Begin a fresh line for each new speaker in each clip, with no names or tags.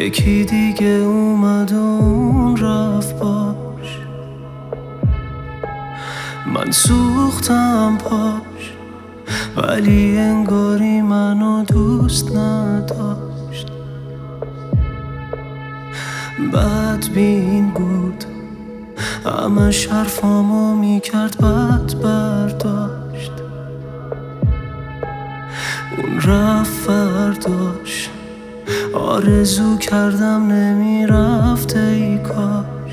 یکی دیگه اومد و اون رفت باش. من سوختم پاش ولی انگاری منو دوست نداشت. بدبین بود همه حرفامو میکرد بد برداشت. اون رفت فرداش آرزو کردم نمیرفت ای کاش.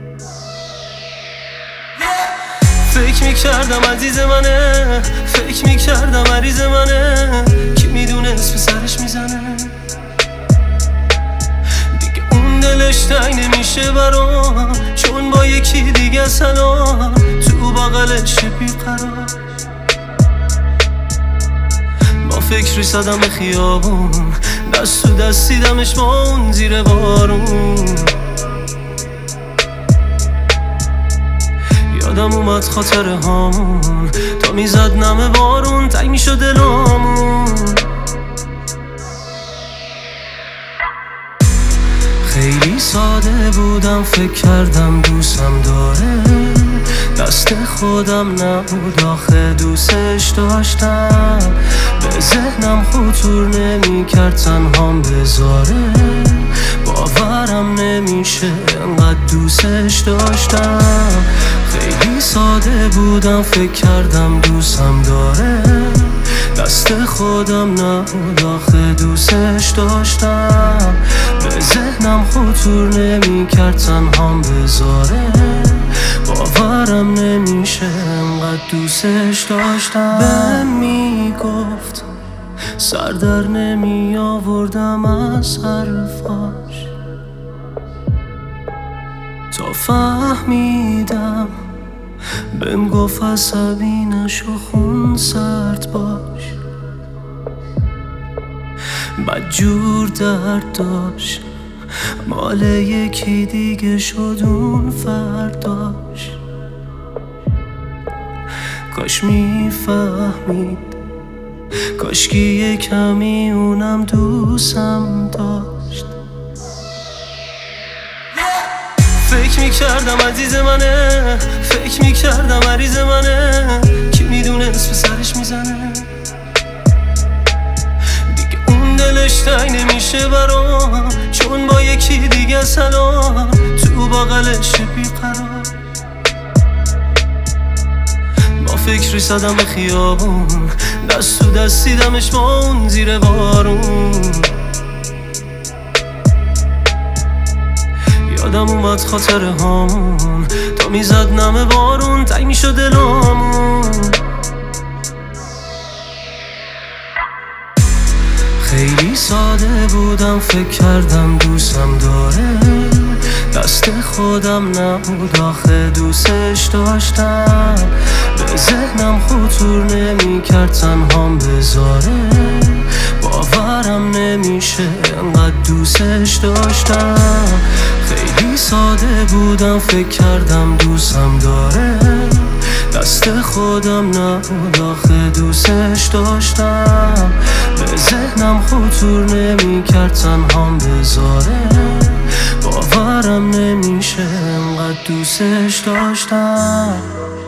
فکر میکردم عزیز منه، فکر میکردم عریض منه، کی میدونست به سرش میزنه. دیگه اون دلش تنگ نمیشه برام، چون با یکی دیگه سلام تو بغلش بیقرار. با فکری زدم به خیابون، دست تو دست دیدمش با اون زیر بارون. یادم اومد خاطره هامون، تا میزد نمه بارون تنگ میشد دلامون. خیلی ساده بودم فکر کردم دوستم داره، دست خودم نبود آخه دوستش داشتم. به ذهنم خطور نمی کرد تنهام بذاره، باورم نمیشه انقدر دوستش داشتم. خیلی ساده بودم فکر کردم دوستم داره، دست خودم نبود آخه دوستش داشتم. به ذهنم خطور نمی کرد تنهام بذاره، باورم نمیشه انقدر دوستش داشتم. بهم میگفت سر در نمی آوردم از حرفاش، تا فهمیدم بهم گفت عصبی نشو خون سرد باش. بدجور درد داشت مال یکی دیگه شد اون فرداش. کاش میفهمید، کاش که یه کمی اونم دوستم داشت. فکر میکردم عزیز منه، فکر میکردم عریض منه، کی میدونست به سرش میزنه. دیگه اون دلش تنگ نمیشه برام، چون با یکی دیگه سلام تو بغلش بیقرار. با فکری زدم به خیابون، دست تو دست دیدمش با اون زیر بارون. یادم اومد خاطره هامون، تا میزد نمه بارون تنگ میشد دلامون. خیلی ساده بودم فکر کردم دوستم داره، دست خودم نبود آخه دوستش داشتم. به ذهنم خطور نمی کرد تنهام بذاره، باورم نمیشه انقدر دوستش داشتم. خیلی ساده بودم فکر کردم دوستم داره، دست خودم نبود آخه دوستش داشتم. به ذهنم خطور نمی کرد تنهام بذاره، باورم نمیشه انقدر دوستش داشتم.